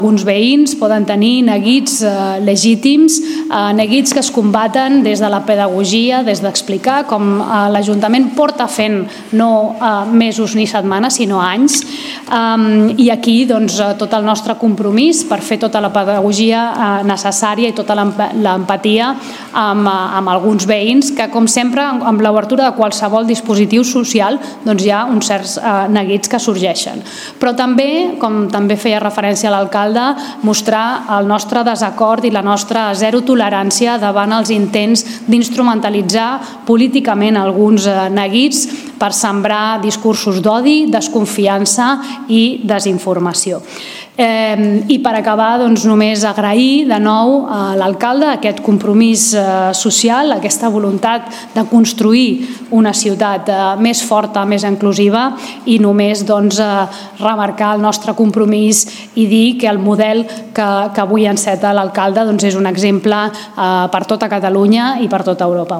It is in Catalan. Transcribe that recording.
Alguns veïns poden tenir neguits legítims, neguits que es combaten des de la pedagogia, des d'explicar com l'Ajuntament porta fent no mesos ni setmanes, sinó anys. I aquí tot el nostre compromís per fer tota la pedagogia necessària i tota l'empatia amb alguns veïns que, com sempre, amb l'obertura de qualsevol dispositiu social, hi ha uns certs neguits que sorgeixen. Però també, com també feia referència l'alcalde, mostrar el nostre desacord i la nostra zero tolerància davant els intents d'instrumentalitzar políticament alguns neguits per sembrar discursos d'odi, desconfiança i desinformació. I per acabar, només agrair de nou a l'alcalde aquest compromís social, aquesta voluntat de construir una ciutat més forta, més inclusiva, i només remarcar el nostre compromís i dir que el model que avui enceta l'alcalde és un exemple per tota Catalunya i per tota Europa.